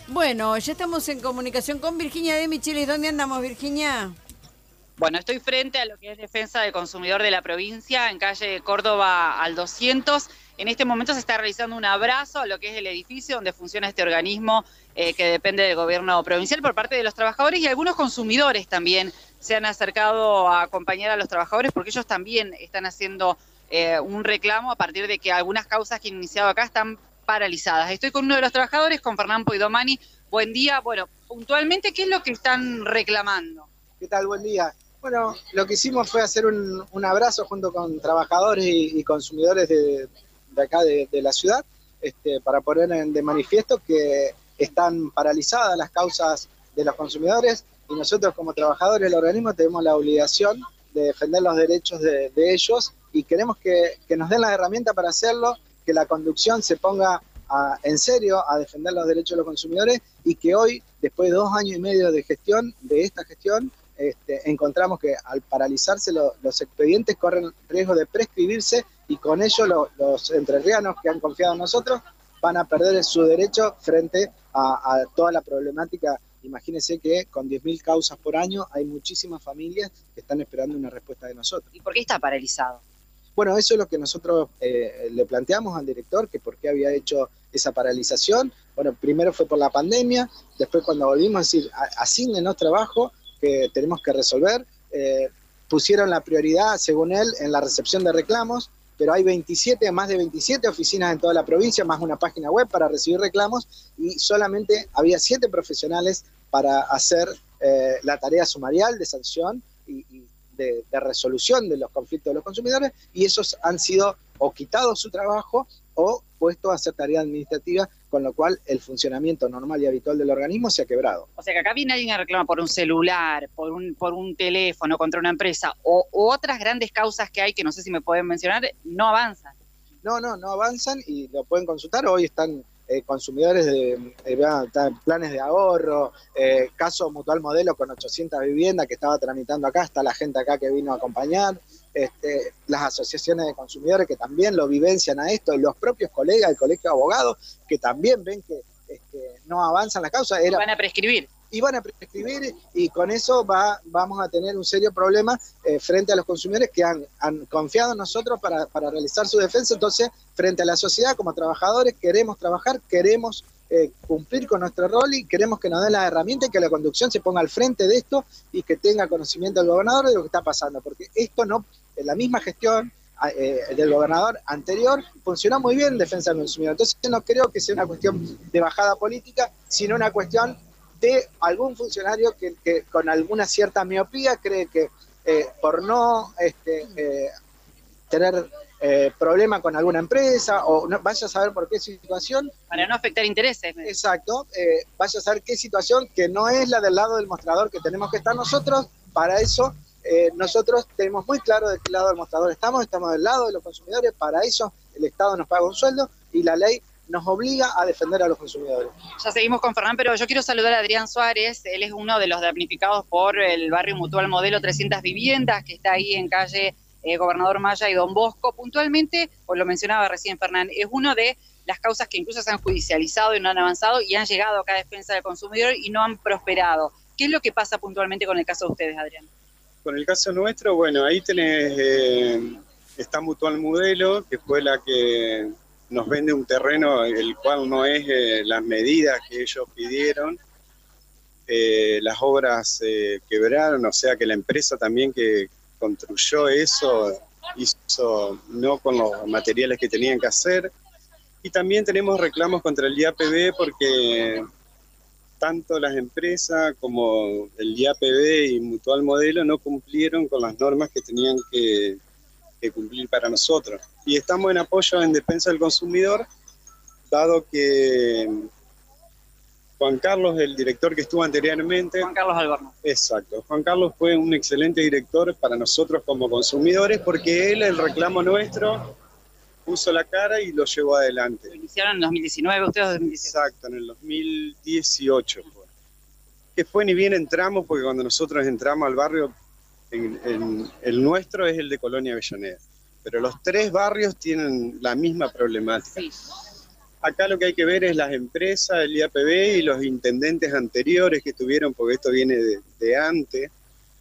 Bueno, ya estamos en comunicación con Virginia de Michelis. ¿Dónde andamos, Virginia? Bueno, estoy frente a lo que es Defensa del Consumidor de la provincia, en calle Córdoba al 200. En este momento se está realizando un abrazo a lo que es el edificio donde funciona este organismo que depende del gobierno provincial por parte de los trabajadores, y algunos consumidores también se han acercado a acompañar a los trabajadores porque ellos también están haciendo un reclamo a partir de que algunas causas que han iniciado acá están paralizadas. Estoy con uno de los trabajadores, con Fernán Poidomani. Buen día. Bueno, puntualmente, ¿qué es lo que están reclamando? ¿Qué tal? Buen día. Bueno, lo que hicimos fue hacer un abrazo junto con trabajadores y consumidores de acá de la ciudad, para poner de manifiesto que están paralizadas las causas de los consumidores, y nosotros como trabajadores del organismo tenemos la obligación de defender los derechos de ellos, y queremos que nos den las herramientas para hacerlo, que la conducción se ponga en serio a defender los derechos de los consumidores, y que hoy, después de 2 años y medio de gestión, de esta gestión, encontramos que al paralizarse los expedientes corren riesgo de prescribirse, y con ello los entrerrianos que han confiado en nosotros van a perder su derecho frente a toda la problemática. Imagínense que con 10.000 causas por año hay muchísimas familias que están esperando una respuesta de nosotros. ¿Y por qué está paralizado? Bueno, eso es lo que nosotros le planteamos al director, que por qué había hecho esa paralización. Bueno, primero fue por la pandemia, después cuando volvimos a decir, asígnenos trabajo que tenemos que resolver, pusieron la prioridad, según él, en la recepción de reclamos, pero hay más de 27 oficinas en toda la provincia, más una página web para recibir reclamos, y solamente había 7 profesionales para hacer la tarea sumarial de sanción y de resolución de los conflictos de los consumidores, y esos han sido o quitados su trabajo o puesto a hacer tarea administrativa, con lo cual el funcionamiento normal y habitual del organismo se ha quebrado. O sea que acá viene alguien a reclamar por un celular, por un teléfono contra una empresa, o otras grandes causas que hay, que no sé si me pueden mencionar, no avanzan. No avanzan, y lo pueden consultar. Hoy están consumidores de planes de ahorro, caso Mutual Modelo con 800 viviendas que estaba tramitando acá, está la gente acá que vino a acompañar, las asociaciones de consumidores que también lo vivencian a esto, y los propios colegas del Colegio de Abogados que también ven que no avanzan las causas. Van a prescribir. Y van a prescribir, y con eso vamos a tener un serio problema frente a los consumidores que han confiado en nosotros para realizar su defensa. Entonces, frente a la sociedad, como trabajadores, queremos trabajar, queremos cumplir con nuestro rol, y queremos que nos den las herramientas y que la conducción se ponga al frente de esto y que tenga conocimiento del gobernador de lo que está pasando, porque esto no, en la misma gestión del gobernador anterior funcionó muy bien en defensa del consumidor. Entonces no creo que sea una cuestión de bajada política, sino una cuestión de algún funcionario que con alguna cierta miopía cree que por no tener problema con alguna empresa, o no, vaya a saber por qué situación. Para no afectar intereses. Exacto, vaya a saber qué situación que no es la del lado del mostrador que tenemos que estar nosotros. Para eso nosotros tenemos muy claro de qué lado del mostrador estamos del lado de los consumidores. Para eso el Estado nos paga un sueldo y la ley nos obliga a defender a los consumidores. Ya seguimos con Fernán, pero yo quiero saludar a Adrián Suárez. Él es uno de los damnificados por el barrio Mutual Modelo 300 Viviendas, que está ahí en calle Gobernador Maya y Don Bosco. Puntualmente, pues lo mencionaba recién Fernán, es una de las causas que incluso se han judicializado y no han avanzado, y han llegado acá a defensa del consumidor y no han prosperado. ¿Qué es lo que pasa puntualmente con el caso de ustedes, Adrián? Con el caso nuestro, bueno, ahí tenés, está Mutual Modelo, que fue la que nos vende un terreno el cual no es las medidas que ellos pidieron. Las obras quebraron, o sea que la empresa también que construyó eso hizo no con los materiales que tenían que hacer. Y también tenemos reclamos contra el IAPB porque tanto las empresas como el IAPB y Mutual Modelo no cumplieron con las normas que tenían que cumplir para nosotros. Y estamos en apoyo en defensa del consumidor, dado que Juan Carlos, el director que estuvo anteriormente... Juan Carlos Alborno. Exacto. Juan Carlos fue un excelente director para nosotros como consumidores, porque él, el reclamo nuestro, puso la cara y lo llevó adelante. ¿Lo iniciaron en 2019 ustedes o 2018? Exacto, en el 2018 fue. Que fue ni bien entramos, porque cuando nosotros entramos al barrio, el nuestro es el de Colonia Avellaneda, pero los 3 barrios tienen la misma problemática. Sí. Acá lo que hay que ver es las empresas, el IAPB y los intendentes anteriores que tuvieron, porque esto viene de antes.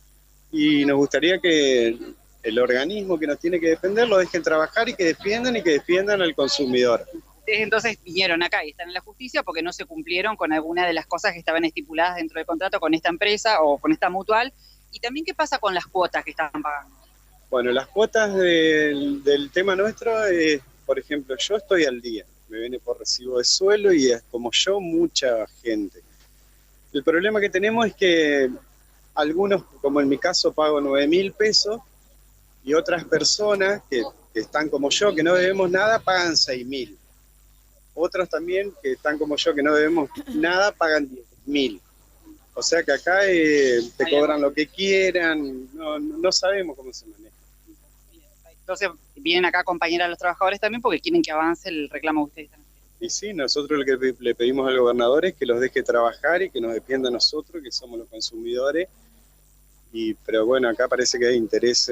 Y nos gustaría que el organismo que nos tiene que defender lo dejen trabajar y que defiendan al consumidor. Ustedes entonces vinieron acá y están en la justicia porque no se cumplieron con alguna de las cosas que estaban estipuladas dentro del contrato con esta empresa o con esta mutual. Y también, ¿qué pasa con las cuotas que estaban pagando? Bueno, las cuotas del tema nuestro es, por ejemplo, yo estoy al día, me viene por recibo de suelo y es como yo, mucha gente. El problema que tenemos es que algunos, como en mi caso, pago 9.000 pesos y otras personas que están como yo, que no debemos nada, pagan 6.000. Otros también que están como yo, que no debemos nada, pagan 10.000. O sea que acá te cobran lo que quieran, no sabemos cómo se maneja. Entonces vienen acá a acompañar a los trabajadores también porque quieren que avance el reclamo que ustedes están haciendo. Y sí, nosotros lo que le pedimos al gobernador es que los deje trabajar y que nos defienda a nosotros, que somos los consumidores. Pero bueno, acá parece que hay interés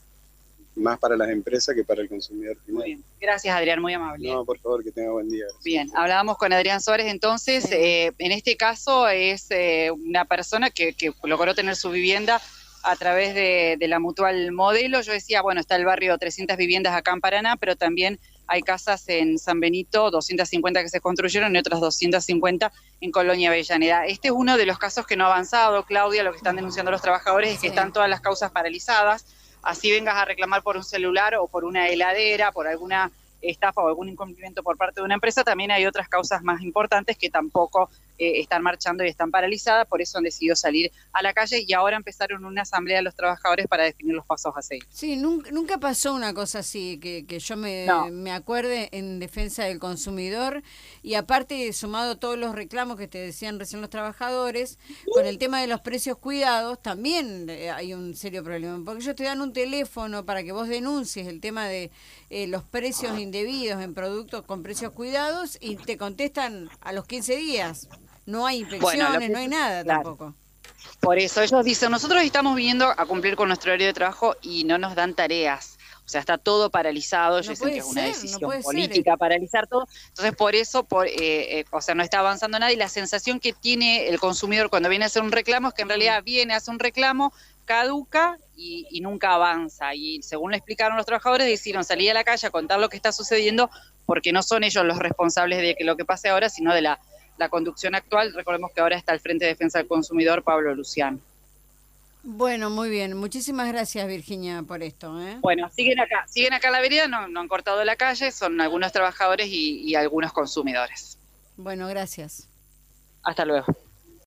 más para las empresas que para el consumidor final. Muy bien. Gracias, Adrián, muy amable. No, por favor, que tenga buen día. Gracias. Bien, hablábamos con Adrián Suárez, entonces, Sí. En este caso es una persona que logró tener su vivienda a través de la Mutual Modelo. Yo decía, bueno, está el barrio 300 viviendas acá en Paraná, pero también hay casas en San Benito, 250 que se construyeron y otras 250 en Colonia Avellaneda. Este es uno de los casos que no ha avanzado, Claudia. Lo que están denunciando los trabajadores es que están todas las causas paralizadas. Así vengas a reclamar por un celular o por una heladera, por alguna estafa o algún incumplimiento por parte de una empresa, también hay otras causas más importantes que tampoco están marchando y están paralizadas. Por eso han decidido salir a la calle y ahora empezaron una asamblea de los trabajadores para definir los pasos a seguir. Sí, nunca pasó una cosa así, que yo me acuerde, en defensa del consumidor, y aparte, sumado todos los reclamos que te decían recién los trabajadores, con el tema de los precios cuidados, también hay un serio problema, porque ellos te dan un teléfono para que vos denuncies el tema de los precios indebidos en productos con precios cuidados y te contestan a los 15 días. No hay inspecciones, no hay nada tampoco. Por eso ellos dicen, nosotros estamos viniendo a cumplir con nuestro horario de trabajo y no nos dan tareas. O sea, está todo paralizado. Ellos dicen que es una decisión política paralizar todo. Entonces, por eso, o sea, no está avanzando nada. Y la sensación que tiene el consumidor cuando viene a hacer un reclamo es que en realidad viene a hacer un reclamo, caduca y nunca avanza. Y según le explicaron los trabajadores, decidieron salir a la calle a contar lo que está sucediendo, porque no son ellos los responsables de que lo que pase ahora, sino de la conducción actual. Recordemos que ahora está al frente de Defensa del Consumidor Pablo Luciano. Bueno, muy bien. Muchísimas gracias, Virginia, por esto. Bueno, siguen acá en la vereda, no han cortado la calle, son algunos trabajadores y algunos consumidores. Bueno, gracias. Hasta luego.